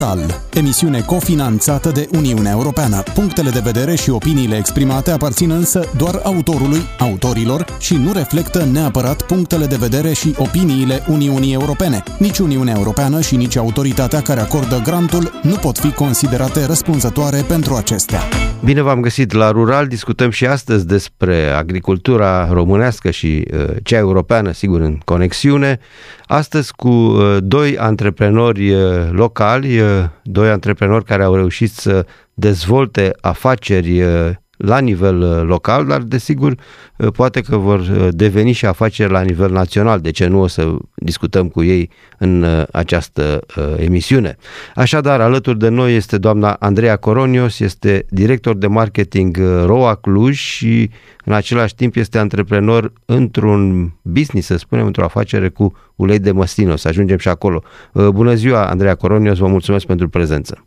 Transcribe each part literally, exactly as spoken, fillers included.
Emisiune cofinanțată de Uniunea Europeană. Punctele de vedere și opiniile exprimate aparțin însă doar autorului, autorilor și nu reflectă neapărat punctele de vedere și opiniile Uniunii Europene. Nici Uniunea Europeană și nici autoritatea care acordă grantul nu pot fi considerate răspunzătoare pentru acestea. Bine v-am găsit la Rural. Discutăm și astăzi despre agricultura românească și uh, cea europeană, sigur, în conexiune. Astăzi cu uh, doi antreprenori uh, locali, uh, doi antreprenori care au reușit să dezvolte afaceri uh, la nivel uh, local, dar desigur uh, poate că vor uh, deveni și afaceri la nivel național. De ce nu o să discutăm cu ei în uh, această uh, emisiune? Așadar, alături de noi este doamna Andreea Coronios, este director de marketing uh, ROA Cluj și în același timp este antreprenor într-un business, să spunem, într-o afacere cu ulei de măsline. O să ajungem și acolo. Uh, bună ziua, Andreea Coronios, vă mulțumesc pentru prezență.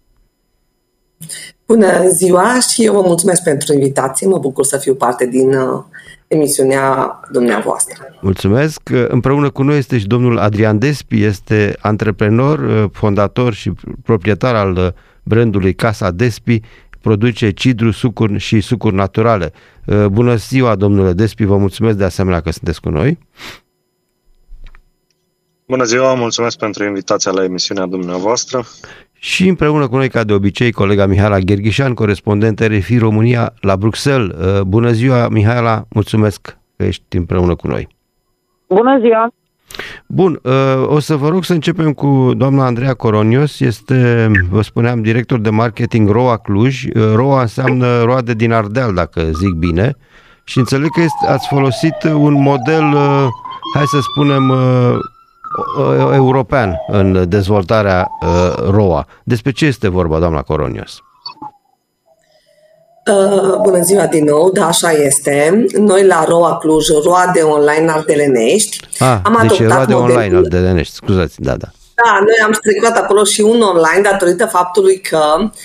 Bună ziua și eu vă mulțumesc pentru invitație. Mă bucur să fiu parte din uh, emisiunea dumneavoastră. Mulțumesc. Împreună cu noi este și domnul Adrian Despi, este antreprenor, fondator și proprietar al brandului Casa Despi, produce cidru, sucuri și sucuri naturale. Bună ziua, domnule Despi, vă mulțumesc de asemenea că sunteți cu noi. Bună ziua, mulțumesc pentru invitația la emisiunea dumneavoastră. Și împreună cu noi, ca de obicei, colega Mihaela Gherghișan, corespondent R F I România la Bruxelles. Bună ziua, Mihaela, mulțumesc că ești împreună cu noi. Bună ziua! Bun, o să vă rog să începem cu doamna Andreea Coronios, este, vă spuneam, director de marketing ROA Cluj. ROA înseamnă roade din Ardeal, dacă zic bine, și înțeleg că este, ați folosit un model, hai să spunem, european în dezvoltarea uh, ROA. Despre ce este vorba, doamna Coronios? Uh, bună ziua din nou, da, așa este. Noi la ROA Cluj, roade online ardelenești, ah, am deci adoptat roade modelul... online ardelenești, scuzați, da, da. Da, noi am strecurat acolo și un online datorită faptului că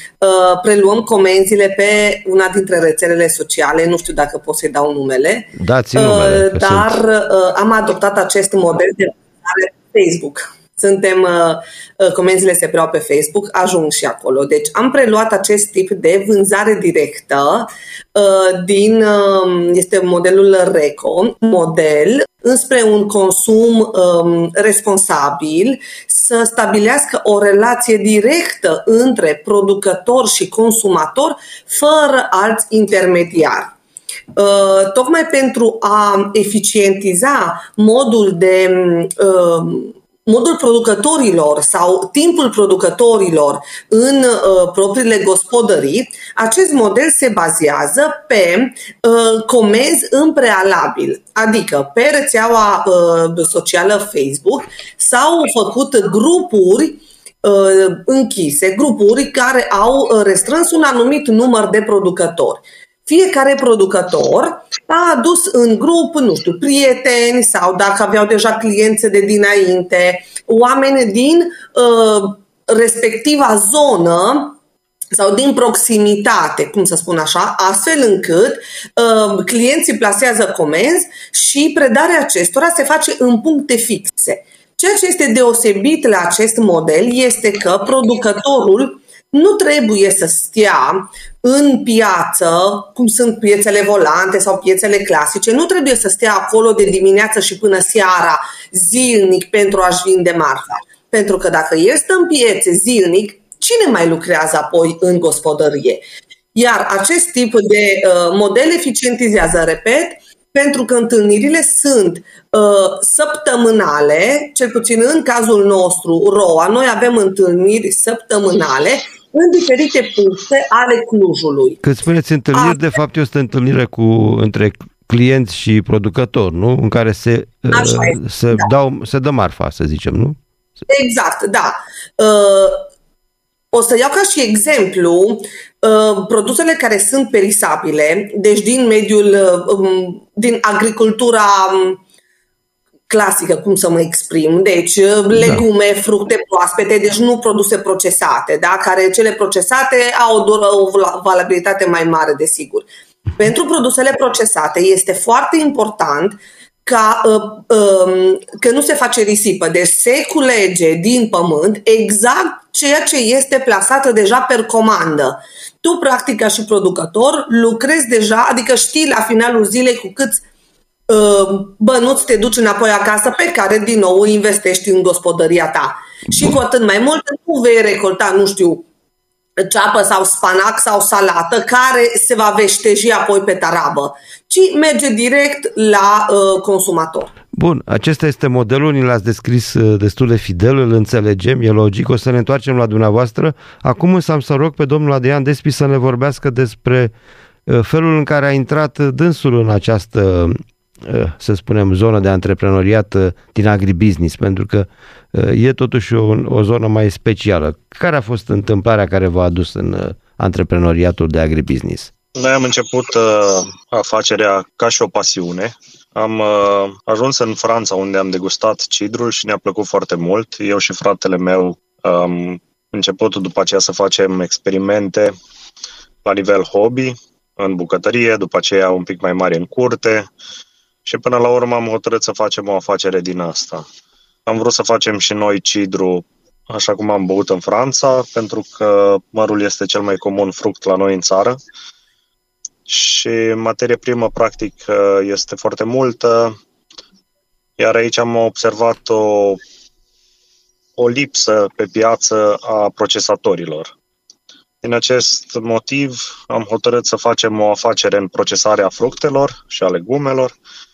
uh, preluăm comenzile pe una dintre rețelele sociale, nu știu dacă pot să-i dau numele, Dați numele, uh, dar uh, am adoptat acest model de Facebook. Suntem, uh, comenzile se preau pe Facebook, ajung și acolo. Deci am preluat acest tip de vânzare directă uh, din, uh, este modelul RECO, model înspre un consum um, responsabil, să stabilească o relație directă între producător și consumator, fără alți intermediari. Uh, tocmai pentru a eficientiza modul de uh, modul producătorilor sau timpul producătorilor în uh, propriile gospodării, acest model se bazează pe uh, comenzi în prealabil, adică pe rețeaua uh, socială Facebook s-au făcut grupuri uh, închise, grupuri care au restrâns un anumit număr de producători. Fiecare producător a adus în grup, nu știu, prieteni sau dacă aveau deja cliențe de dinainte, oameni din uh, respectiva zonă sau din proximitate, cum să spun așa, astfel încât uh, clienții plasează comenzi și predarea acestora se face în puncte fixe. Ceea ce este deosebit la acest model este că producătorul nu trebuie să stea în piață, cum sunt piețele volante sau piețele clasice, nu trebuie să stea acolo de dimineață și până seara zilnic pentru a-și vinde marfa. Pentru că dacă el stă în piețe zilnic, cine mai lucrează apoi în gospodărie? Iar acest tip de uh, model eficientizează, repet, pentru că întâlnirile sunt uh, săptămânale, cel puțin în cazul nostru, ROA, noi avem întâlniri săptămânale în diferite puncte ale Clujului. Când spuneți întâlniri, A, de fapt este întâlnire cu, între clienți și producători, nu? În care se, uh, se, da. dau, se dă marfa, să zicem, nu? Exact, da. Uh, o să iau ca și exemplu uh, produsele care sunt perisabile, deci din mediul, uh, din agricultura um, clasică, cum să mă exprim, deci legume, da. fructe proaspete, deci nu produse procesate, da? Care cele procesate au o, o valabilitate mai mare, desigur. Pentru produsele procesate este foarte important ca, că nu se face risipă. Deci se culege din pământ exact ceea ce este plasat deja per comandă. Tu, practic, ca și producător, lucrezi deja, adică știi la finalul zilei cu câți uh, bănuți te duci înapoi acasă, pe care din nou investești în gospodăria ta. Bun. Și cu atât mai mult nu vei recolta, nu știu, ceapă sau spanac sau salată care se va veșteji apoi pe tarabă, ci merge direct la uh, consumator. Bun, acesta este modelul, ni l-ați descris destul de fidel, îl înțelegem, e logic, o să ne întoarcem la dumneavoastră. Acum însă am să rog pe domnul Adrian Despi să ne vorbească despre felul în care a intrat dânsul în această, să spunem, zonă de antreprenoriat din agribusiness, pentru că e totuși o, o zonă mai specială. Care a fost întâmplarea care v-a adus în antreprenoriatul de agribusiness? Noi am început uh, afacerea ca și o pasiune. Am uh, ajuns în Franța, unde am degustat cidrul și ne-a plăcut foarte mult. Eu și fratele meu am început după aceea să facem experimente la nivel hobby, în bucătărie, după aceea un pic mai mare în curte și până la urmă am hotărât să facem o afacere din asta. Am vrut să facem și noi cidru așa cum am băut în Franța, pentru că mărul este cel mai comun fruct la noi în țară. Și materie primă, practic, este foarte multă, iar aici am observat o, o lipsă pe piață a procesatorilor. Din acest motiv am hotărât să facem o afacere în procesarea fructelor și a legumelor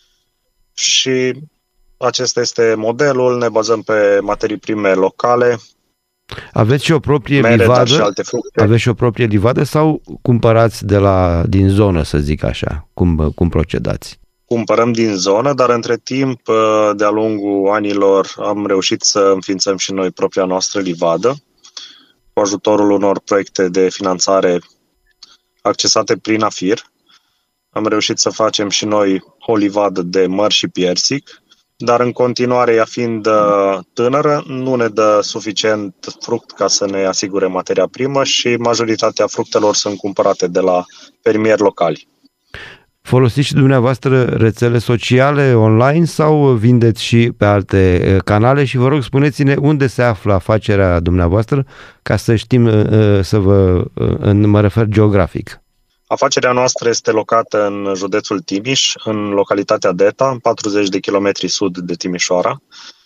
și acesta este modelul, ne bazăm pe materii prime locale. Aveți și o proprie mere, livadă? Și alte fructe. Aveți și o proprie livadă sau cumpărați de la, din zonă, să zic așa? Cum, cum procedați? Cumpărăm din zonă, dar între timp, de-a lungul anilor, am reușit să înființăm și noi propria noastră livadă, cu ajutorul unor proiecte de finanțare accesate prin AFIR. Am reușit să facem și noi o livadă de măr și piersic, dar în continuare, ea fiind tânără, nu ne dă suficient fruct ca să ne asigure materia primă și majoritatea fructelor sunt cumpărate de la fermieri locali. Folosiți și dumneavoastră rețele sociale online sau vindeți și pe alte canale? Și vă rog, spuneți-ne unde se află afacerea dumneavoastră ca să știm, să vă, mă refer geografic. Afacerea noastră este locată în județul Timiș, în localitatea Deta, patruzeci de kilometri sud de Timișoara,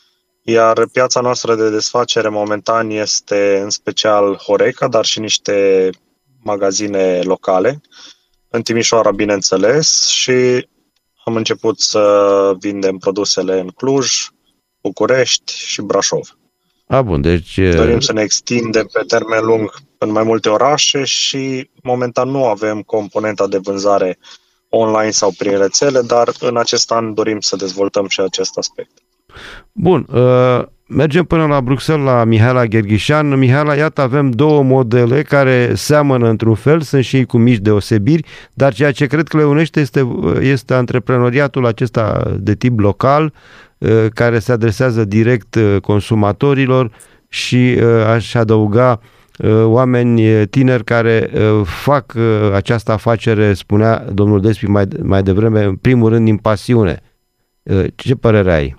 iar piața noastră de desfacere momentan este în special Horeca, dar și niște magazine locale, în Timișoara, bineînțeles, și am început să vindem produsele în Cluj, București și Brașov. A, bun, deci... Dorim să ne extindem pe termen lung în mai multe orașe și momentan nu avem componenta de vânzare online sau prin rețele, dar în acest an dorim să dezvoltăm și acest aspect. Bun, uh, mergem până la Bruxelles, la Mihaela Gherghișan. Mihaela, iată, avem două modele care seamănă într-un fel, sunt și ei cu mici deosebiri, dar ceea ce cred că le unește este, este antreprenoriatul acesta de tip local, care se adresează direct consumatorilor și aș adăuga oameni tineri care fac această afacere, spunea domnul Despi mai, mai devreme, în primul rând din pasiune. Ce părere ai?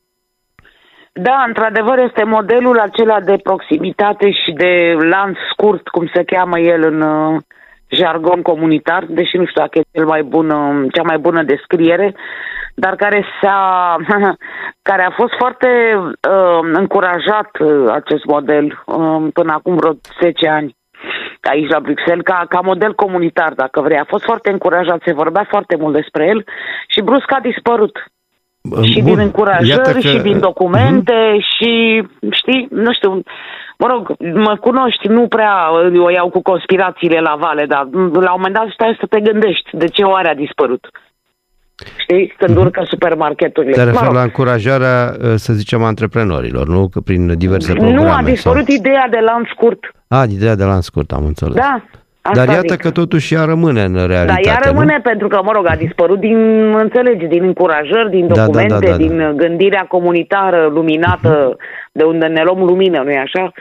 Da, într-adevăr este modelul acela de proximitate și de lanț scurt, cum se cheamă el în jargon comunitar, deși nu știu dacă e cel mai bun, cea mai bună descriere, dar care, s-a, care a fost foarte uh, încurajat uh, acest model uh, până acum vreo zece ani aici la Bruxelles, ca, ca model comunitar, dacă vrei. A fost foarte încurajat, se vorbea foarte mult despre el și brusc a dispărut. Bun. Și din încurajări, că... și din documente, uh-huh. și, știi, nu știu, mă rog, mă cunoști, nu prea o iau cu conspirațiile la vale, dar la un moment dat stai să te gândești de ce oare a dispărut. Știi? Când urcă supermarketurile. Te referi la încurajarea, să zicem, antreprenorilor, nu? Că prin diverse programe. Nu, a dispărut sau... ideea de lanț scurt. A, ideea de lanț scurt, am înțeles. Da. Dar iată zic. Că totuși ea rămâne în realitate. Da, ea rămâne nu? Pentru că, mă rog, a dispărut din, înțelegi, din încurajări, din documente, da, da, da, da, din da. gândirea comunitară luminată, uh-huh. de unde ne luăm lumină, nu-i așa?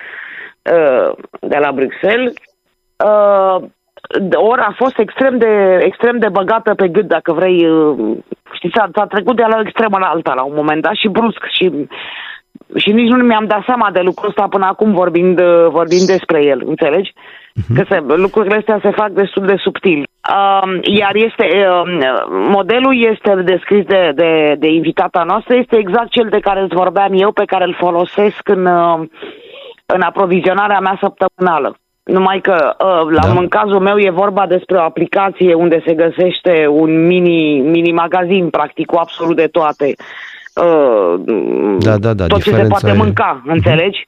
De la Bruxelles. Ori a fost extrem de, extrem de băgată pe gât, dacă vrei, știi, s-a, s-a trecut de la o extremă la alta la un moment dat și brusc și, și nici nu mi-am dat seama de lucrul ăsta până acum vorbind, vorbind despre el, înțelegi? Uh-huh. Că se, lucrurile astea se fac destul de subtil. Uh, iar este uh, modelul este descris de, de, de invitata noastră, este exact cel de care îți vorbeam eu, pe care îl folosesc în, uh, în aprovizionarea mea săptămânală. Numai că uh, la, da. în cazul meu e vorba despre o aplicație unde se găsește un mini, mini magazin, practic, cu absolut de toate. Uh, da, da, da, tot ce se poate e... mânca, înțelegi?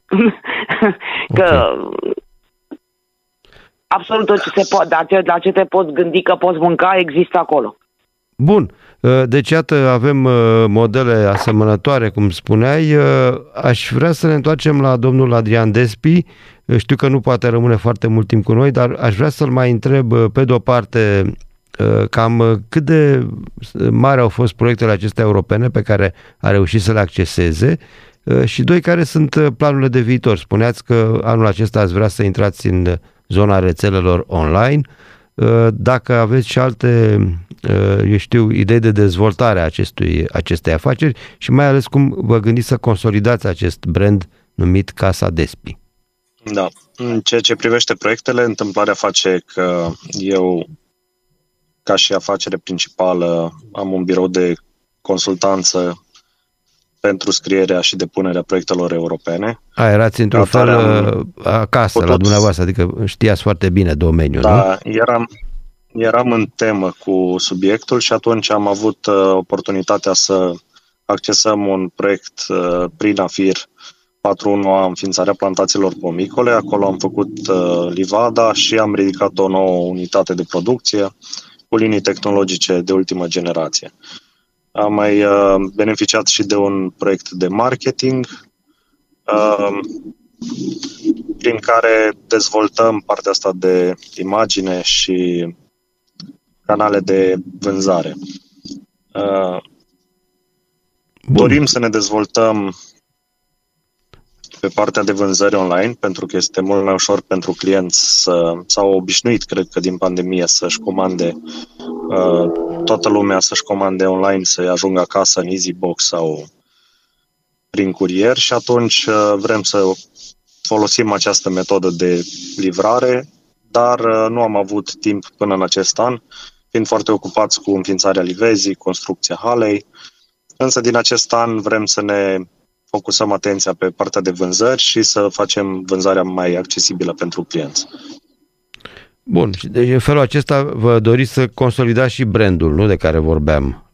Că okay. absolut tot ce se poate, la ce, la ce te poți gândi că poți mânca, există acolo. Bun. Deci, iată, avem modele asemănătoare, cum spuneai. Aș vrea să ne întoarcem la domnul Adrian Despi. Știu că nu poate rămâne foarte mult timp cu noi, dar aș vrea să-l mai întreb, pe de-o parte, cam cât de mari au fost proiectele acestea europene pe care a reușit să le acceseze și, doi, care sunt planurile de viitor. Spuneați că anul acesta ați vrea să intrați în zona rețelelor online. Dacă aveți și alte, eu știu, idei de dezvoltare a acestui, acestei afaceri și mai ales cum vă gândiți să consolidați acest brand numit Casa Despi. Da. În ceea ce privește proiectele, întâmplarea face că eu, ca și afacere principală, am un birou de consultanță pentru scrierea și depunerea proiectelor europene. A, erați într-un fel acasă, putut... la dumneavoastră, adică știați foarte bine domeniul, da, nu? Da, eram, eram în temă cu subiectul și atunci am avut uh, oportunitatea să accesăm un proiect uh, prin AFIR patru unu A, înființarea plantațiilor pomicole. Acolo am făcut uh, livada și am ridicat o nouă unitate de producție cu linii tehnologice de ultimă generație. Am mai uh, beneficiat și de un proiect de marketing uh, prin care dezvoltăm partea asta de imagine și canale de vânzare. Uh, dorim să ne dezvoltăm pe partea de vânzări online, pentru că este mult mai ușor pentru clienți să s-au obișnuit, cred că din pandemie, să-și comande uh, toată lumea să-și comande online, să-i ajungă acasă în EasyBox sau prin curier și atunci uh, vrem să folosim această metodă de livrare, dar uh, nu am avut timp până în acest an, fiind foarte ocupați cu înființarea livezii, construcția halei, însă din acest an vrem să ne focusăm atenția pe partea de vânzări și să facem vânzarea mai accesibilă pentru clienți. Bun, și deci în felul acesta vă doriți să consolidați și brandul, nu, de care vorbeam?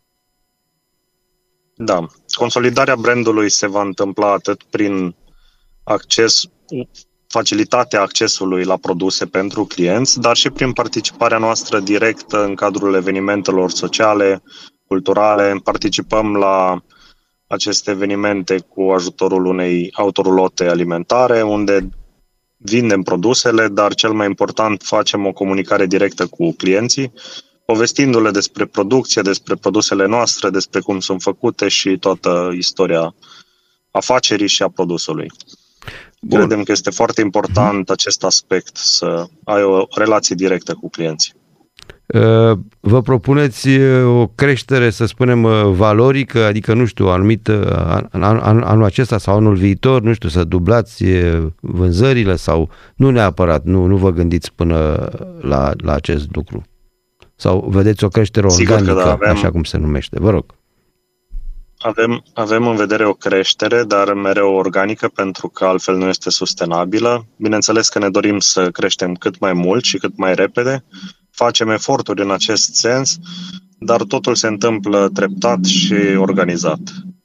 Da. Consolidarea brandului se va întâmpla atât prin acces, facilitatea accesului la produse pentru clienți, dar și prin participarea noastră directă în cadrul evenimentelor sociale, culturale. Participăm la aceste evenimente cu ajutorul unei autorulote alimentare, unde vindem produsele, dar cel mai important, facem o comunicare directă cu clienții, povestindu-le despre producție, despre produsele noastre, despre cum sunt făcute și toată istoria afacerii și a produsului. Bun. Credem că este foarte important acest aspect, să ai o relație directă cu clienții. Vă propuneți o creștere, să spunem, valorică, adică, nu știu, anumit an, an, anul acesta sau anul viitor, nu știu, să dublați vânzările sau nu neapărat, nu, nu vă gândiți până la, la acest lucru? Sau vedeți o creștere organică, da, avem, așa cum se numește? Vă rog. Avem, avem în vedere o creștere, dar mereu organică, pentru că altfel nu este sustenabilă. Bineînțeles că ne dorim să creștem cât mai mult și cât mai repede. Facem eforturi în acest sens, dar totul se întâmplă treptat și organizat.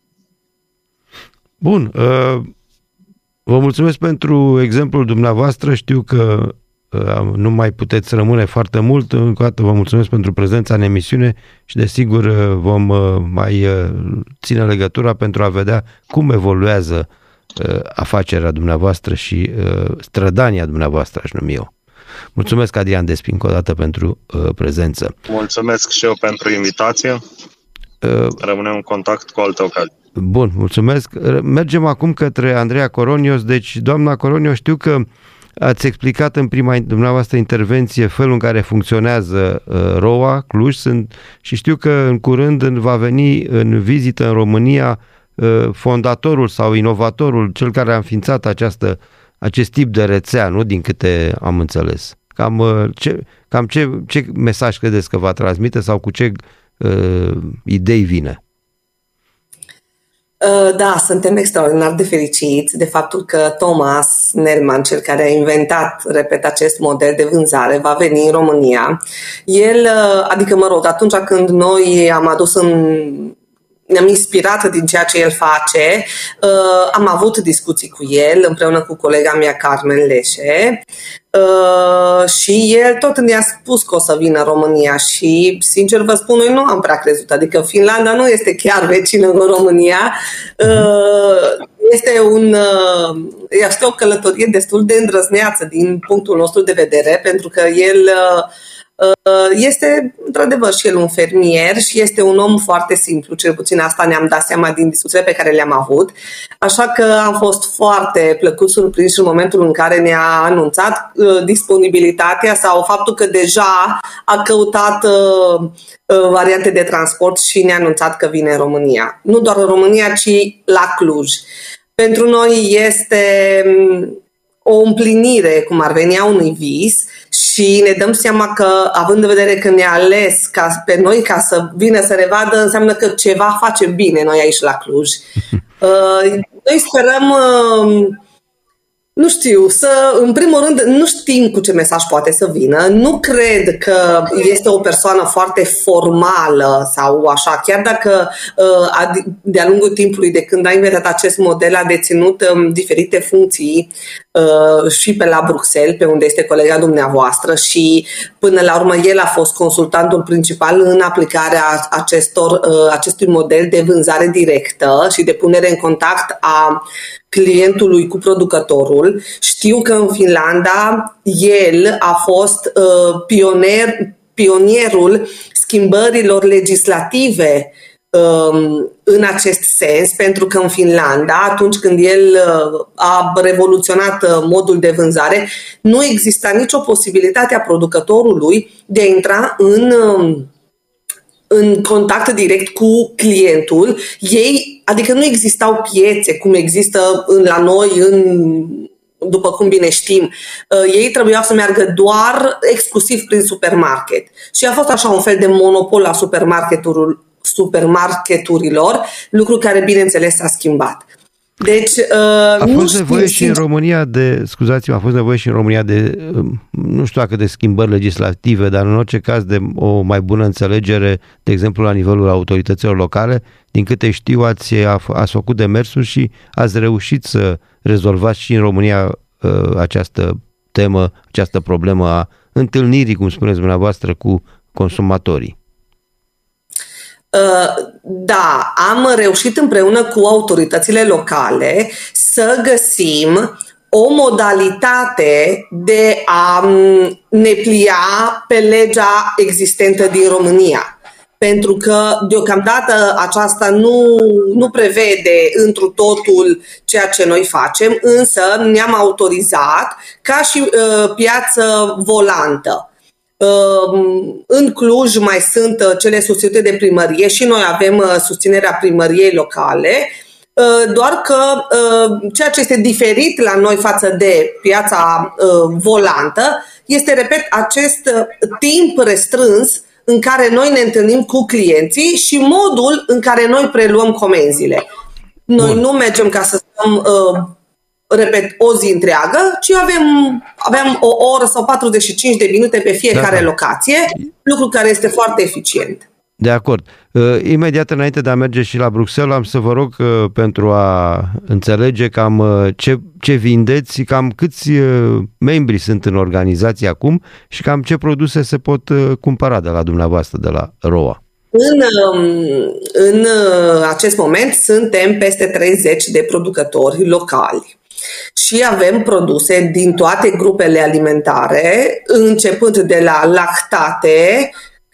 Bun. Vă mulțumesc pentru exemplul dumneavoastră. Știu că nu mai puteți rămâne foarte mult. Încă o dată vă mulțumesc pentru prezența în emisiune și desigur vom mai ține legătura pentru a vedea cum evoluează afacerea dumneavoastră și strădania dumneavoastră, aș numi eu. Mulțumesc, Adrian Despi, încă o dată pentru uh, prezență. Mulțumesc și eu pentru invitație. Uh, Rămânem în contact cu alte ocazii. Bun, mulțumesc. Mergem acum către Andreea Coronios. Deci, doamna Coronios, știu că Ați explicat în prima dumneavoastră intervenție felul în care funcționează uh, ROA Cluj sunt, și știu că în curând va veni în vizită în România uh, fondatorul sau inovatorul, cel care a înființat această, acest tip de rețea, nu? Din câte am înțeles. Cam, uh, ce, cam ce, ce mesaj credeți că va transmite sau cu ce uh, idei vine? Da, suntem extraordinar de fericiți de faptul că Thomas Nerman, cel care a inventat, repet, acest model de vânzare, va veni în România. El, adică mă rog, atunci când noi am adus în ne-am inspirat din ceea ce el face, uh, am avut discuții cu el împreună cu colega mea Carmen Leșe uh, și el tot ne-a spus că o să vină în România și sincer vă spun, noi nu am prea crezut, adică Finlanda nu este chiar vecină în România, uh, este, un, uh, este o călătorie destul de îndrăzneață din punctul nostru de vedere, pentru că el uh, este, într-adevăr, și el un fermier și este un om foarte simplu, cel puțin asta ne-am dat seama din discuțiile pe care le-am avut, așa că am fost foarte plăcut surprins în momentul în care ne-a anunțat uh, disponibilitatea sau faptul că deja a căutat uh, uh, variante de transport și ne-a anunțat că vine în România. Nu doar în România, ci la Cluj. Pentru noi este o împlinire, cum ar veni, a unui vis și ne dăm seama că, având în vedere că ne-a ales ca, pe noi ca să vină să ne vadă, înseamnă că ceva face bine noi aici la Cluj. Noi sperăm, nu știu, să, în primul rând, nu știm cu ce mesaj poate să vină. Nu cred că este o persoană foarte formală sau așa, chiar dacă de-a lungul timpului, de când a inventat acest model, a deținut diferite funcții și pe la Bruxelles, pe unde este colega dumneavoastră, și până la urmă el a fost consultantul principal în aplicarea acestor, acestui model de vânzare directă și de punere în contact a clientului cu producătorul. Știu că în Finlanda el a fost uh, pionier, pionierul schimbărilor legislative um, în acest sens, pentru că în Finlanda, atunci când el uh, a revoluționat uh, modul de vânzare, nu exista nicio posibilitate a producătorului de a intra în uh, în contact direct cu clientul. Ei, adică nu existau piețe cum există la noi, în, după cum bine știm. Ei trebuiau să meargă doar exclusiv prin supermarket. Și a fost așa un fel de monopol a supermarketurilor, lucru care, bineînțeles, s-a schimbat. Deci, uh, a fost nevoie și în România de, scuzați-mă, a fost nevoie și în România de, nu știu dacă de schimbări legislative, dar în orice caz de o mai bună înțelegere, de exemplu la nivelul autorităților locale. Din câte știu, ați, ați făcut demersuri și ați reușit să rezolvați și în România această temă, această problemă a întâlnirii, cum spuneți dumneavoastră, cu consumatorii. Da, am reușit împreună cu autoritățile locale să găsim o modalitate de a ne plia pe legea existentă din România. Pentru că deocamdată aceasta nu, nu prevede întru totul ceea ce noi facem, însă ne-am autorizat ca și uh, piață volantă. În Cluj mai sunt cele susținute de primărie și noi avem susținerea primăriei locale, doar că ceea ce este diferit la noi față de piața volantă este, repet, acest timp restrâns în care noi ne întâlnim cu clienții și modul în care noi preluăm comenzile. Noi Bun. nu mergem ca să stăm repet, o zi întreagă, ci avem, avem o oră sau patruzeci și cinci de minute pe fiecare da. locație, lucru care este foarte eficient. De acord. Imediat înainte de a merge și la Bruxelles, am să vă rog pentru a înțelege cam ce, ce vindeți, cam câți membri sunt în organizație acum și cam ce produse se pot cumpăra de la dumneavoastră, de la ROA. În, în acest moment suntem peste treizeci de producători locali și avem produse din toate grupele alimentare, începând de la lactate,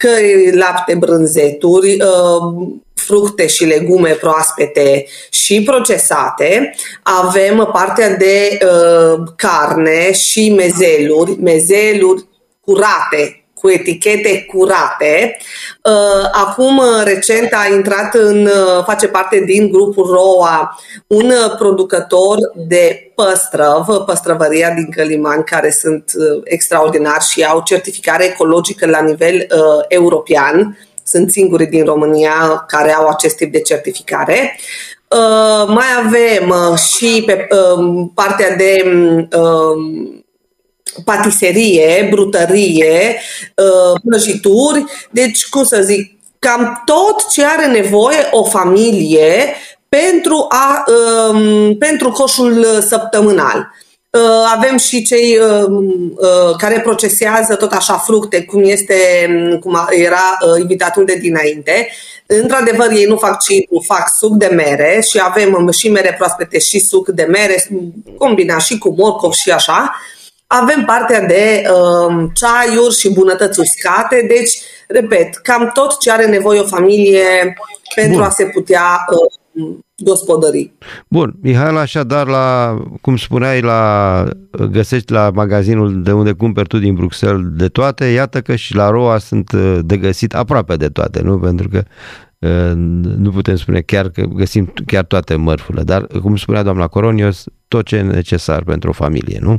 că e lapte, brânzeturi, fructe și legume proaspete și procesate. Avem partea de carne și mezeluri, mezeluri curate, cu etichete curate. Acum, recent, a intrat în, face parte din grupul ROA un producător de păstrăv, păstrăvăria din Călimani, care sunt extraordinari și au certificare ecologică la nivel uh, european. Sunt singurii din România care au acest tip de certificare. Uh, mai avem uh, și pe uh, partea de uh, patiserie, brutărie, prăjituri, deci, cum să zic, cam tot ce are nevoie o familie pentru, a, pentru coșul săptămânal. Avem și cei care procesează tot așa fructe, cum este, cum era invitatul de dinainte. Într-adevăr, ei nu fac cidru, fac suc de mere și avem și mere proaspete și suc de mere, combinat și cu morcov și așa. Avem partea de uh, ceaiuri și bunătăți uscate, deci, repet, cam tot ce are nevoie o familie pentru Bun. a se putea uh, gospodări. Bun, Mihaela, așadar, la, cum spuneai, la, găsești la magazinul de unde cumperi tu din Bruxelles de toate, iată că și la ROA sunt de găsit aproape de toate, nu? Pentru că uh, nu putem spune chiar că găsim chiar toate mărfurile, dar, cum spunea doamna Coronios, tot ce e necesar pentru o familie, nu?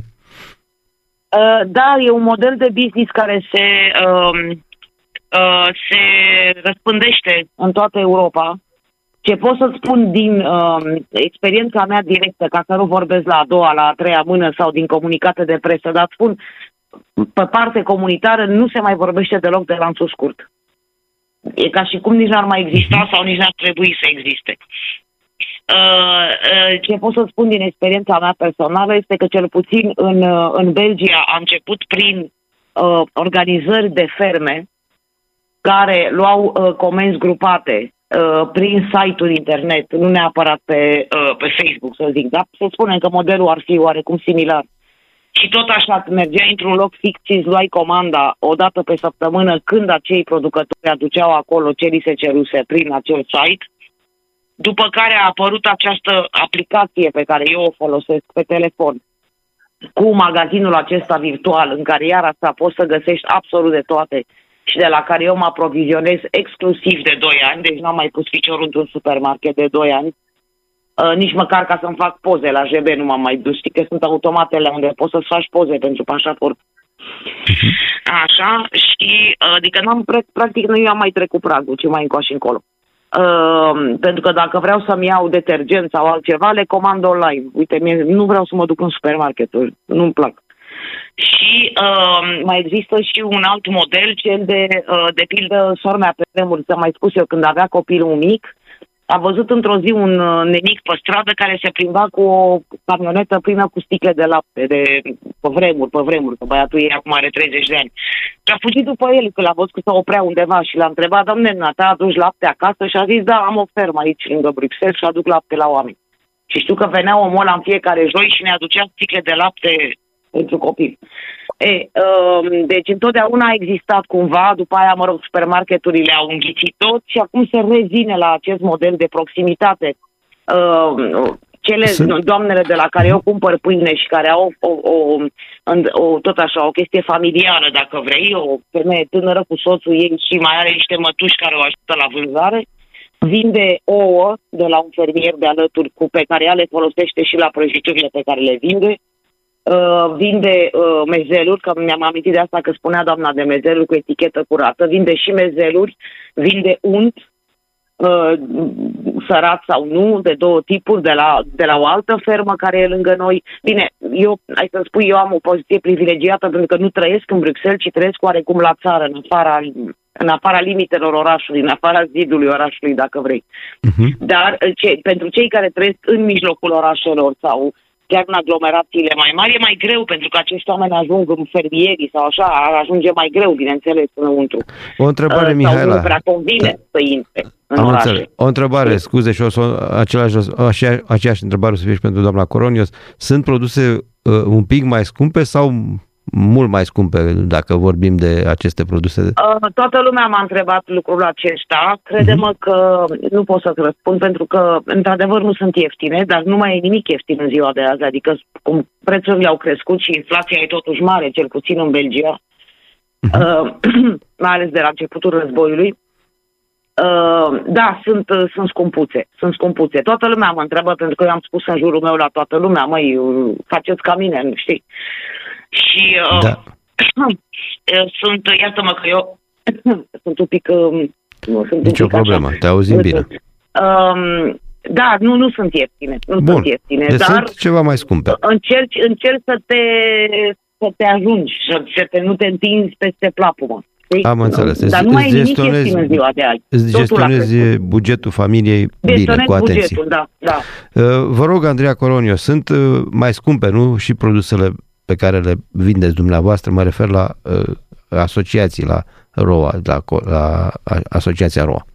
Da, e un model de business care se, uh, uh, se răspândește în toată Europa. Ce pot să spun din uh, experiența mea directă, ca să nu vorbesc la a doua, la a treia mână sau din comunicate de presă, dar spun, pe parte comunitară nu se mai vorbește deloc de lanțul scurt. E ca și cum nici n-ar mai exista sau nici n-ar trebui să existe. Ce pot să spun din experiența mea personală este că cel puțin în, în Belgia a început prin uh, organizări de ferme care luau uh, comenzi grupate uh, prin site-uri internet, nu neapărat pe, uh, pe Facebook, să zic, dar să spunem că modelul ar fi oarecum similar. Și tot așa, mergeai într-un loc fix și îți luai comanda o dată pe săptămână când acei producători aduceau acolo ce li se ceruse prin acel site. După care a apărut această aplicație pe care eu o folosesc pe telefon, cu magazinul acesta virtual, în care iar asta poți să găsești absolut de toate și de la care eu mă aprovizionez exclusiv de doi ani, deci n-am mai pus piciorul într-un supermarket de doi ani, uh, nici măcar ca să-mi fac poze la J B nu m-am mai dus, știi că sunt automatele unde poți să-ți faci poze pentru pașaport. Așa, și adică n-am, practic nu eu am mai trecut pragul, ci mai încoa și încolo. Uh, pentru că dacă vreau să-mi iau detergent sau altceva, le comand online. Uite, mie, nu vreau să mă duc în supermarketuri, nu-mi plac. Și uh, mai există și un alt model, cel de, uh, de pildă, sora mea pe vremuri, să mai spus eu, când avea copilul mic, a văzut într-o zi un nenic pe stradă care se plimba cu o camionetă plină cu sticle de lapte, de pe vremuri, pe vremuri, că băiatul ei acum are treizeci de ani. Și a fugit după el, că l-a văzut că s-a oprea undeva și l-a întrebat, doamne, ta aduci lapte acasă? Și a zis, da, am o fermă aici lângă Bruxelles și aduc lapte la oameni. Și știu că venea omul ăla în fiecare joi și ne aducea sticle de lapte pentru copil. E, uh, deci întotdeauna a existat cumva, după aia, mă rog, supermarketurile au înghițit tot și acum se revine la acest model de proximitate. Uh, cele Sunt... doamnele de la care eu cumpăr pâine și care au o, o, o, o, tot așa, o chestie familiară, dacă vrei, o femeie tânără cu soțul ei și mai are niște mătuși care o ajută la vânzare, vinde ouă de la un fermier de alături cu pe care ea le folosește și la prăjiturile pe care le vinde. Uh, vinde uh, mezeluri, că mi-am amintit de asta că spunea doamna de mezeluri cu etichetă curată, vinde și mezeluri, vinde unt, uh, sărat sau nu, de două tipuri, de la, de la o altă fermă care e lângă noi. Bine, eu, hai să spui, eu am o poziție privilegiată pentru că nu trăiesc în Bruxelles, ci trăiesc oarecum la țară, în afara, în afara limitelor orașului, în afara zidului orașului, dacă vrei. Uh-huh. Dar ce, pentru cei care trăiesc în mijlocul orașelor sau chiar în aglomerațiile mai mari, e mai greu, pentru că acești oameni ajung în fermierii sau așa, ajunge mai greu, bineînțeles, înăuntru. O întrebare, uh, Mihaela. Sau nu prea convine da. să intre în Am orașe. Înțeleg. O întrebare, scuze, și o să, același, așa, aceeași întrebare o să fie și pentru doamna Coronios. Sunt produse uh, un pic mai scumpe sau mult mai scumpe dacă vorbim de aceste produse? Uh, toată lumea m-a întrebat lucrul acesta. Crede-mă că nu pot să-ți răspund, pentru că, într-adevăr, nu sunt ieftine, dar nu mai e nimic ieftin în ziua de azi. Adică, cum prețurile au crescut și inflația e totuși mare, cel puțin în Belgia, uh, mai ales de la începutul războiului. Uh, da, sunt, uh, sunt scumpuțe, sunt scumpuțe. Toată lumea mă întreabă, pentru că eu am spus în jurul meu la toată lumea, măi, faceți ca mine, nu știi? Și uh, da. sunt, iartă-mă că eu sunt un pic... Uh, nu, sunt Nici o problemă, așa. Te auzim bine. Uh, da, nu, nu sunt ieftine, nu Bun. sunt ieftine, deci dar sunt ceva mai scumpe. Încerci, încerci să te, să te ajungi, să, să te, nu te întinzi peste plapumă. Am înțeles. Dar nu mai e nimic ieftin în ziua de azi. Îți gestionezi bugetul familiei bine, cu atenție. Bugetul, da, da. Vă rog, Andreea Coloniu, sunt mai scumpe, nu? Și produsele pe care le vindeți dumneavoastră, mă refer la uh, asociații, la R O A, la, la asociația R O A.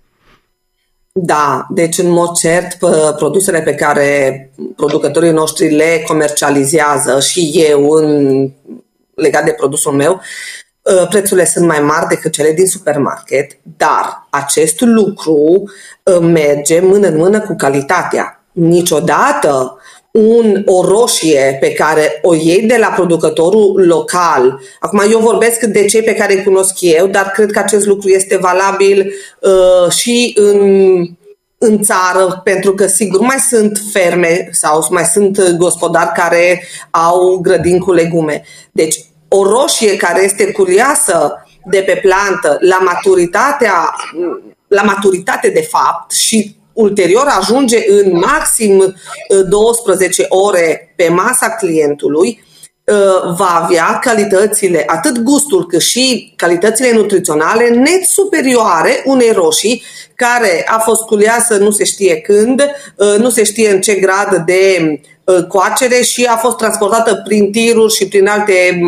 Da, deci în mod cert produsele pe care producătorii noștri le comercializează și eu în, legat de produsul meu, prețurile sunt mai mari decât cele din supermarket, dar acest lucru merge mână în mână cu calitatea. Niciodată un, o roșie pe care o iei de la producătorul local, acum eu vorbesc de cei pe care îi cunosc eu, dar cred că acest lucru este valabil uh, și în, în țară, pentru că sigur mai sunt ferme sau mai sunt gospodari care au grădini cu legume. Deci o roșie care este culeasă de pe plantă la maturitatea, la maturitate de fapt și ulterior ajunge în maxim douăsprezece ore pe masa clientului, va avea calitățile, atât gustul cât și calitățile nutriționale net superioare unei roșii care a fost culeasă nu se știe când, nu se știe în ce grad de coacere și a fost transportată prin tiruri și prin alte,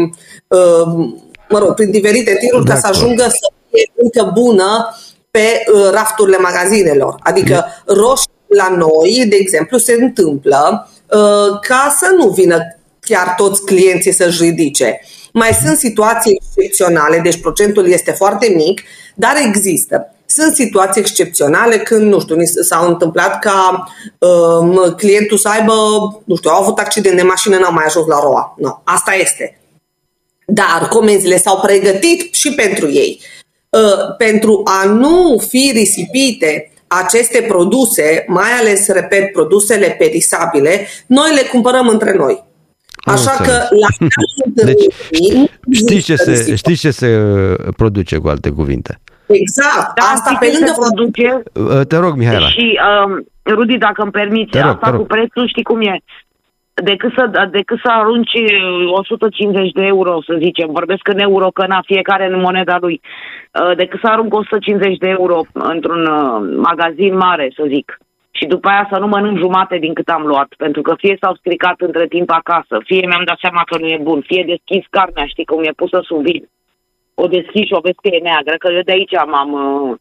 mă rog, prin diferite tiruri ca să ajungă să fie încă bună pe rafturile magazinelor. Adică roșii la noi, de exemplu, se întâmplă ca să nu vină chiar toți clienții să-și ridice. Mai sunt situații excepționale, deci procentul este foarte mic, dar există. Sunt situații excepționale când, nu știu, s-au întâmplat ca um, clientul să aibă, nu știu, au avut accident de mașină, n-au mai ajuns la R O A. No, asta este. Dar comenzile s-au pregătit și pentru ei. Uh, pentru a nu fi risipite aceste produse, mai ales, repet, produsele perisabile, noi le cumpărăm între noi. Așa că la deci, știi ce, se, știi ce se produce, cu alte cuvinte. Exact. Da, asta pe lângă produce. Te rog, Mihaela. Și, um, Rudi, dacă îmi permiți, rog, asta cu prețul, știi cum e? Decât să, decât să arunci o sută cincizeci de euro, să zicem, vorbesc în euro, că na, fiecare în moneda lui, decât să arunc o sută cincizeci de euro într-un magazin mare, să zic, și după aia să nu mănânc jumate din cât am luat, pentru că fie s-au stricat între timp acasă, fie mi-am dat seama că nu e bun, fie deschis carnea, știi, cum e pusă sub vin, o deschis și o vezi că e neagră, că eu de aici m-am,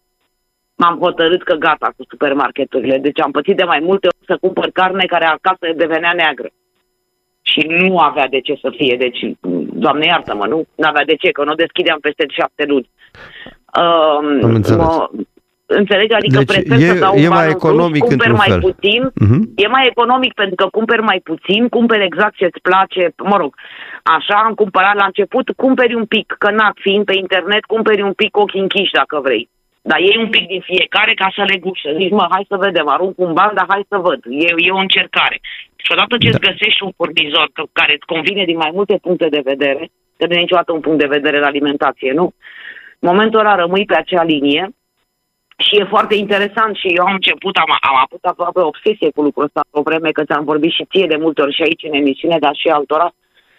m-am hotărât că gata cu supermarketurile, deci am pățit de mai multe ori să cumpăr carne care acasă devenea neagră. Și nu avea de ce să fie, deci, Doamne iartă-mă, nu? N-avea de ce, că nu o deschideam peste șapte luni. Uh, Am înțeles. Mă, înțelegi? Adică deci prefer e, să dau e un mai economic plus, cumperi mai fel. puțin. Uh-huh. E mai economic pentru că cumperi mai puțin, cumperi exact ce-ți place, mă rog, așa am cumpărat la început, cumperi un pic, că n-a fiind pe internet, cumperi un pic ochii închiși dacă vrei. Dar iei un pic din fiecare ca să le guși, să zici, mă, hai să vedem, arunc un ban, dar hai să văd, e, e o încercare. Și odată ce îți da. găsești un furnizor care îți convine din mai multe puncte de vedere, că nu e niciodată un punct de vedere la alimentație, nu? În momentul ăla rămâi pe acea linie și e foarte interesant și eu am început, am, am avut aproape obsesie cu lucrul ăsta o vreme, că ți-am vorbit și ție de multe ori și aici în emisiune, dar și altora.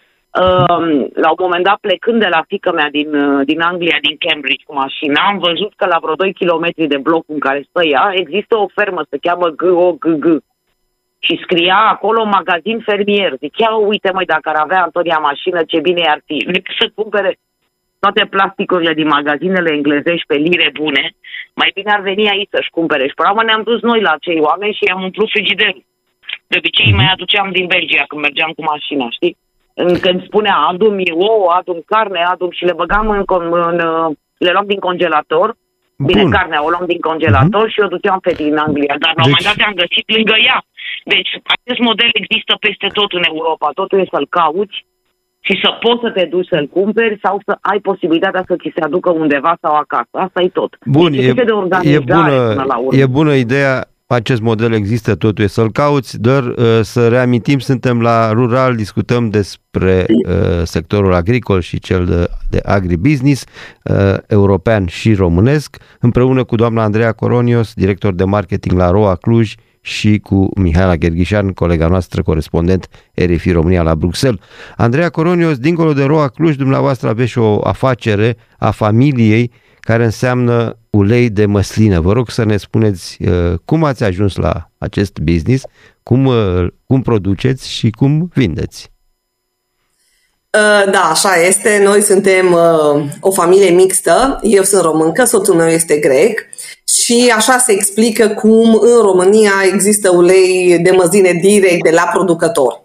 Uh, la un moment dat, plecând de la fiică mea din, uh, din Anglia, din Cambridge cu mașina, am văzut că la vreo doi kilometri de bloc în care stă ea, există o fermă, se cheamă G O G G. Și scria acolo magazin fermier. Zic, ia uite măi, dacă ar avea Antonia mașină, ce bine ar fi. Decât să cumpere toate plasticurile din magazinele englezești pe lire bune, mai bine ar veni aici să-și cumpere. Și până ne-am dus noi la acei oameni și i-am umplut frigiderul. De obicei mai aduceam din Belgia când mergeam cu mașina, știi? Când spunea adu-mi ouă, adu-mi carne, adu-mi și le băgam în, în, le luam din congelator. Bine, Bun. carnea o luam din congelator uh-huh. și o duceam fetei în Anglia. Dar la un deci... moment dat am găsit lângă ea. Deci acest model există peste tot în Europa. Totul e să-l cauți și să poți să te duci să-l cumperi sau să ai posibilitatea să ți se aducă undeva sau acasă. Asta e tot. Bun, deci, e, de e, bună, e bună ideea. Acest model există, totul e să-l cauți, dar uh, să reamintim, suntem la Rural, discutăm despre uh, sectorul agricol și cel de, de agribusiness, uh, european și românesc, împreună cu doamna Andreea Coronios, director de marketing la R O A Cluj, și cu Mihaela Gherghișan, colega noastră, corespondent R F I România la Bruxelles. Andreea Coronios, dincolo de R O A Cluj, dumneavoastră aveți o afacere a familiei care înseamnă ulei de măslină. Vă rog să ne spuneți uh, cum ați ajuns la acest business, cum, uh, cum produceți și cum vindeți. Uh, da, așa este. Noi suntem uh, o familie mixtă. Eu sunt româncă, soțul meu este grec și așa se explică cum în România există ulei de măsline direct de la producător.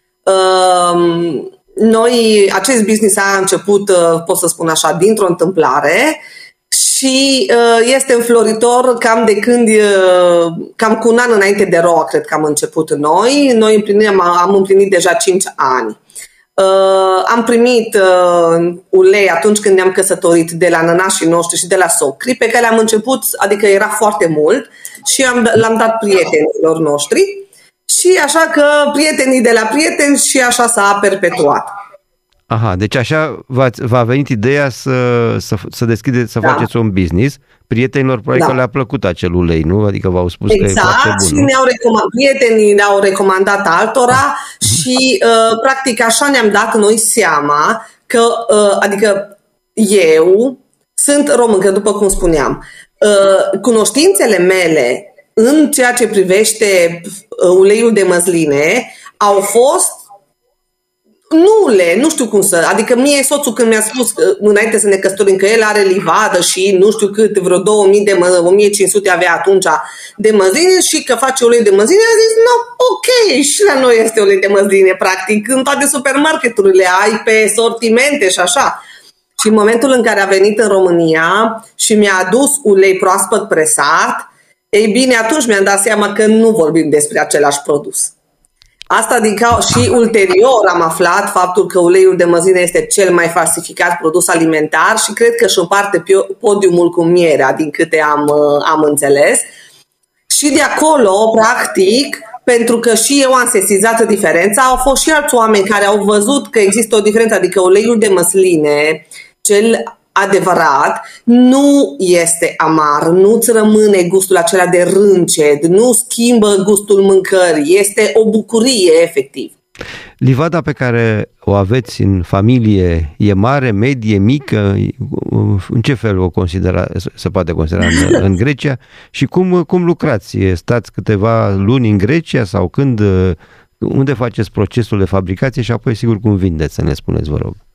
Uh, noi, acest business a început, uh, pot să spun așa, dintr-o întâmplare și uh, este înfloritor cam de când, uh, cam cu un an înainte de R O A, cred că am început noi. Noi împlinim, am împlinit deja cinci ani. Uh, am primit uh, ulei atunci când ne-am căsătorit de la nănașii noștri și de la socri, pe care am început, adică era foarte mult și am, l-am dat prietenilor noștri și așa că prietenii de la prieteni și așa s-a perpetuat. Aha, deci așa v-a venit ideea să, să, să deschideți, să da. faceți un business. Prietenilor probabil da. că le-a plăcut acel ulei, nu? Adică v-au spus exact, că e foarte bun. Și ne-au recomandat, prietenii ne-au recomandat altora și uh, practic așa ne-am dat noi seama că, uh, adică eu sunt româncă, după cum spuneam. Uh, cunoștințele mele în ceea ce privește uleiul de măsline au fost nule, nu știu cum să, adică mie soțul când mi-a spus că, înainte să ne căsătorim, că el are livadă și nu știu cât, vreo două mii de mă, o mie cinci sute avea atunci de măsline și că face ulei de măsline, a zis, no, ok, și la noi este ulei de măsline, practic, în toate supermarketurile ai pe sortimente și așa. Și în momentul în care a venit în România și mi-a adus ulei proaspăt presat, ei bine, atunci mi-am dat seama că nu vorbim despre același produs. Asta din cau- și ulterior am aflat faptul că uleiul de măsline este cel mai falsificat produs alimentar și cred că își împarte podiumul cu mierea, din câte am, am înțeles. Și de acolo, practic, pentru că și eu am sesizat diferența, au fost și alți oameni care au văzut că există o diferență, adică uleiul de măsline, cel adevărat, nu este amar, nu-ți rămâne gustul acela de rânced, nu schimbă gustul mâncării, este o bucurie efectiv. Livada pe care o aveți în familie e mare, medie, mică? În ce fel o considera, se poate considera în, în Grecia? Și cum, cum lucrați? Stați câteva luni în Grecia sau când, unde faceți procesul de fabricație și apoi sigur cum vindeți, să ne spuneți, vă rog.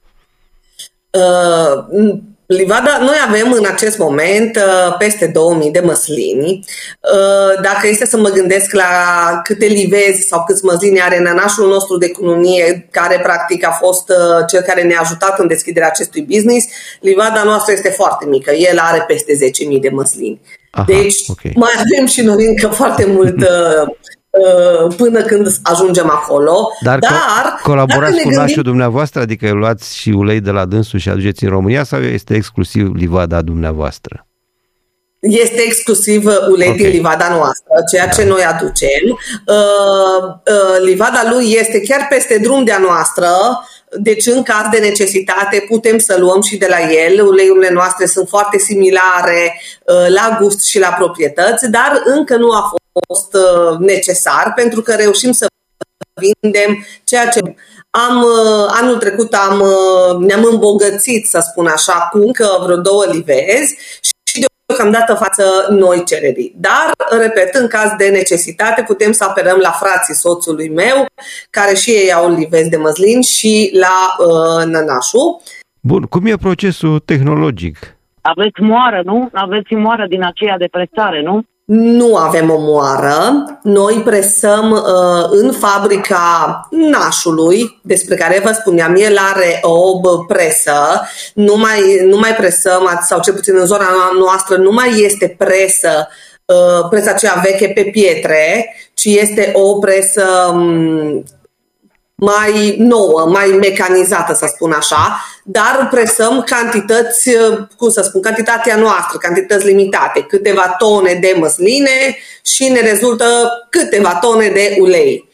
Uh, livada, noi avem în acest moment uh, peste două mii de măslini. Uh, dacă este să mă gândesc la câte livezi sau câți măslini are nănașul nostru de cununie, care practic a fost uh, cel care ne-a ajutat în deschiderea acestui business, livada noastră este foarte mică. El are peste zece mii de măslini. Aha, deci okay. Mai avem și noi încă foarte mult uh, până când ajungem acolo. Dar, dar co- colaborați cu gândim... nașul dumneavoastră, adică luați și ulei de la dânsul și aduceți în România sau este exclusiv livada dumneavoastră? Este exclusiv ulei okay. din livada noastră, ceea da. ce noi aducem. Uh, uh, livada lui este chiar peste drum de-a noastră, deci în caz de necesitate putem să luăm și de la el. Uleiurile noastre sunt foarte similare uh, la gust și la proprietăți, dar încă nu a fost uh, necesar pentru că reușim să vindem ceea ce am, uh, anul trecut am, uh, ne-am îmbogățit, să spun așa, cu încă vreo două livezi și deocamdată față noi cererii. Dar, repet, în caz de necesitate putem să apelăm la frații soțului meu, care și ei au livezi de măslin, și la uh, nănașul. Bun, cum e procesul tehnologic? Aveți moară, nu? Aveți moară din aceea de prestare, nu? nu avem o moară. Noi presăm uh, în fabrica nașului, despre care vă spuneam, el are o presă, nu mai, nu mai presăm, sau cel puțin în zona noastră, nu mai este presă, uh, presa aceea veche pe pietre, ci este o presă um, mai nouă, mai mecanizată, să spun așa, dar presăm cantități, cum să spun, cantitatea noastră, cantități limitate, câteva tone de măsline și ne rezultă câteva tone de ulei.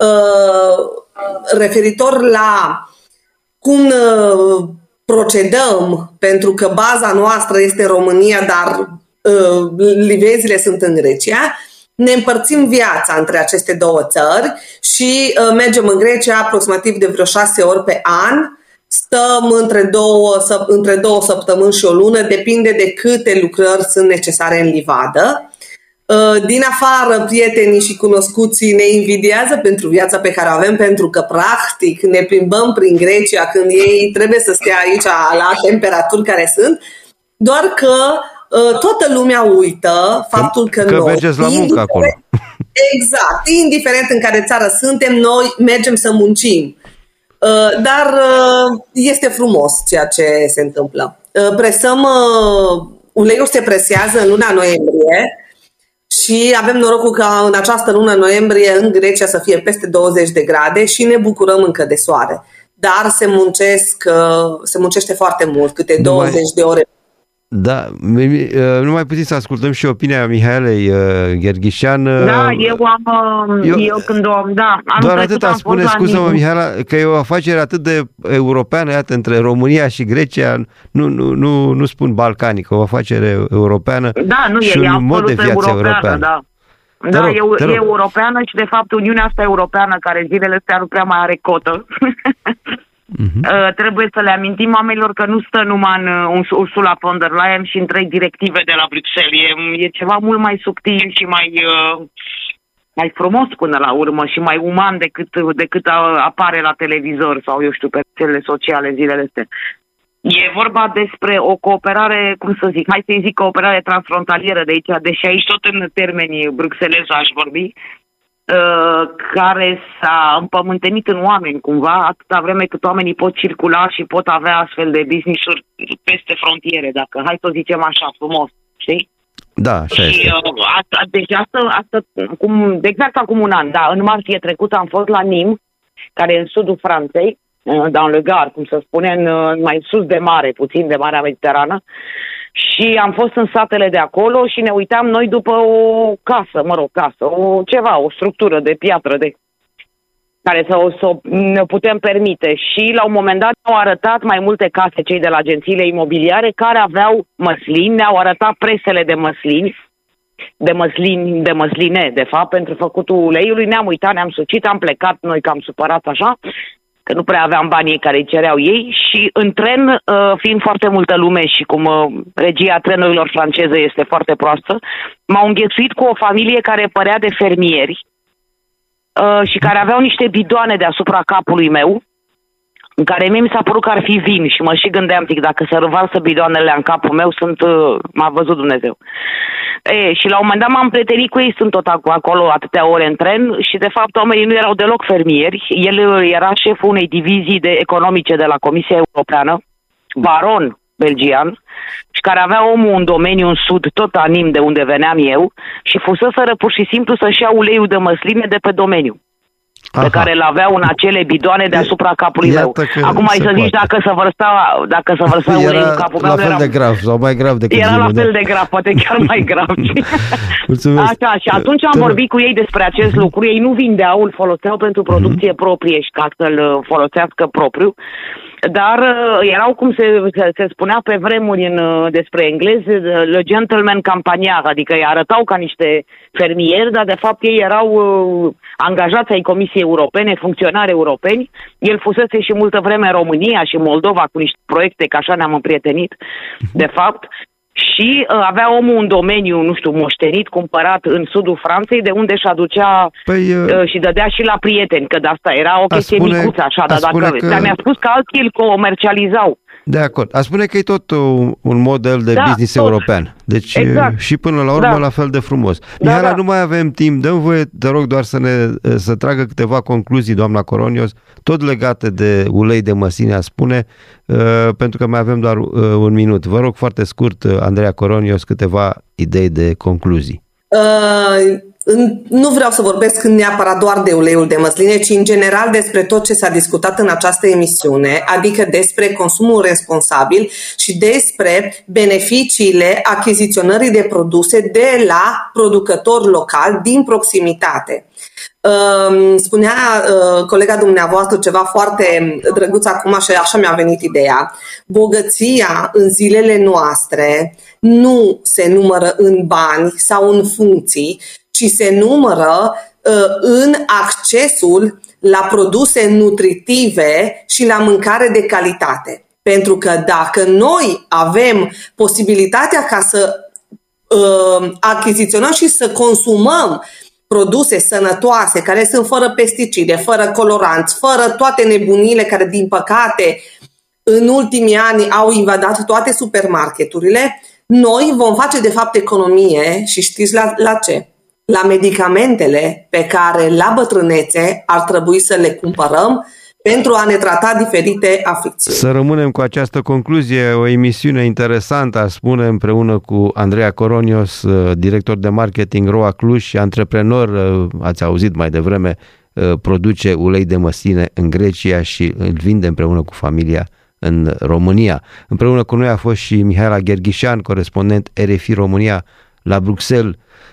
Referitor la cum procedăm, pentru că baza noastră este România, dar livezile sunt în Grecia, ne împărțim viața între aceste două țări și uh, mergem în Grecia aproximativ de vreo șase ori pe an. Stăm între două, între două săptămâni și o lună, depinde de câte lucrări sunt necesare în livadă. Uh, din afară, prietenii și cunoscuții ne invidiază pentru viața pe care o avem, pentru că practic ne plimbăm prin Grecia când ei trebuie să stea aici la temperaturi care sunt, doar că toată lumea uită faptul că, că noi... Că mergeți la muncă acolo. Exact. Indiferent în care țară suntem, noi mergem să muncim. Dar este frumos ceea ce se întâmplă. Presăm... Uleiul se presează în luna noiembrie și avem norocul ca în această lună noiembrie în Grecia să fie peste douăzeci de grade și ne bucurăm încă de soare. Dar se muncesc, se muncește foarte mult, câte douăzeci de ore. Da, nu mai putem să ascultăm și opinia Mihaelei Gherghișan. Da, eu am, eu, eu când o, da. Doar atât a spune, scuză-mă Mihaela, că e o afacere atât de europeană, iată, între România și Grecia, nu, nu, nu, nu spun balcanică, o afacere europeană. Da, nu și e, un mod de viață european. Da. Da, rog, e, e europeană și de fapt Uniunea asta europeană, care zilele astea nu prea mai are cotă, Uh-huh. Uh, trebuie să le amintim oamenilor că nu stă numai în uh, Ursula von der Leyen și în trei directive de la Bruxelles. E, e ceva mult mai subtil și mai, uh, mai frumos până la urmă și mai uman decât, decât a, apare la televizor sau, eu știu, pe rețelele sociale zilele astea. E vorba despre o cooperare, cum să zic, hai să-i zic cooperare transfrontalieră de aici, deși aici tot în termenii bruxelezi aș vorbi, care s-a împământenit în oameni cumva, atâta vreme cât oamenii pot circula și pot avea astfel de business-uri peste frontiere, dacă hai să o zicem așa frumos, știi? Da, așa și, este. Asta, deci asta, asta acum, exact acum un an, da, în martie trecut am fost la Nîmes, care e în sudul Franței, dans le Gard, cum se spune, în, mai sus de mare, puțin de Marea Mediterană, și am fost în satele de acolo și ne uitam noi după o casă, mă rog, casă, o ceva, o structură de piatră de care să o, să ne putem permite. Și la un moment dat ne-au arătat mai multe case, cei de la agențiile imobiliare, care aveau măslini, ne-au arătat presele de măslini, de măslini, de măsline, de fapt, pentru făcutul uleiului. Ne-am uitat, ne-am sucit, am plecat noi cam supărat așa, că nu prea aveam banii care îi cereau ei, și în tren, fiind foarte multă lume și cum regia trenurilor franceze este foarte proastă, m-au înghesuit cu o familie care părea de fermieri și care aveau niște bidoane deasupra capului meu, în care mie mi s-a părut că ar fi vin și mă și gândeam, zic, dacă se revarsă bidoanele în capul meu, sunt, m-a văzut Dumnezeu. E, și la un moment dat m-am prietenit cu ei, sunt tot acolo atâtea ore în tren și de fapt oamenii nu erau deloc fermieri. El era șeful unei divizii de economice de la Comisia Europeană, baron belgian, și care avea omul un domeniu în sud, tot a Nîmes, de unde veneam eu, și fuseseră pur și simplu să-și ia uleiul de măsline de pe domeniu. Aha. Pe care îl aveau în acele bidoane deasupra capului meu. Acum ai să zici dacă să vărsa, dacă să vărsa uleiul în capul meu. Era la fel de grav sau mai grav decât Era la fel de grav, poate chiar mai grav. Așa, și atunci am vorbit cu ei despre acest lucru. Ei nu vindeau, îl foloseau pentru producție proprie și ca să-l folosească propriu. Dar erau, cum se, se, se spunea pe vremuri în, despre englezi, le gentleman campaniar, adică îi arătau ca niște fermieri, dar de fapt ei erau uh, angajați ai Comisiei Europene, funcționari europeni. El fusese și multă vreme în România și Moldova cu niște proiecte, că așa ne-am împrietenit, de fapt. Și uh, avea omul un domeniu, nu știu, moștenit, cumpărat în sudul Franței, de unde își aducea păi, uh, și dădea și la prieteni, că de asta era o chestie spune, micuță, așa, dar dacă că... mi-a spus că alții îl comercializau. De acord. A spune că e tot un, un model de da, business tot. european. Deci exact. și până la urmă da. la fel de frumos. Da, Mihaela, da. nu mai avem timp. Dă-mi voie, te rog, doar să ne să tragă câteva concluzii, doamna Coronios, tot legate de ulei de măsline, a spune, uh, pentru că mai avem doar uh, un minut. Vă rog foarte scurt, uh, Andreea Coronios, câteva idei de concluzii. Uh... Nu vreau să vorbesc neapărat doar de uleiul de măsline, ci în general despre tot ce s-a discutat în această emisiune, adică despre consumul responsabil și despre beneficiile achiziționării de produse de la producători locali din proximitate. Spunea colega dumneavoastră ceva foarte drăguț acum și așa mi-a venit ideea. Bogăția în zilele noastre nu se numără în bani sau în funcții, ci se numără uh, în accesul la produse nutritive și la mâncare de calitate. Pentru că dacă noi avem posibilitatea ca să uh, achiziționăm și să consumăm produse sănătoase, care sunt fără pesticide, fără coloranți, fără toate nebunile care, din păcate, în ultimii ani au invadat toate supermarketurile, noi vom face, de fapt, economie și știți la, la ce? La medicamentele pe care la bătrânețe ar trebui să le cumpărăm pentru a ne trata diferite afecțiuni. Să rămânem cu această concluzie, o emisiune interesantă, aș spune, împreună cu Andreea Coronios, director de marketing Roa Cluj și antreprenor, ați auzit mai devreme, produce ulei de măsline în Grecia și îl vinde împreună cu familia în România. Împreună cu noi a fost și Mihaela Gherghișan, corespondent R F I România la Bruxelles.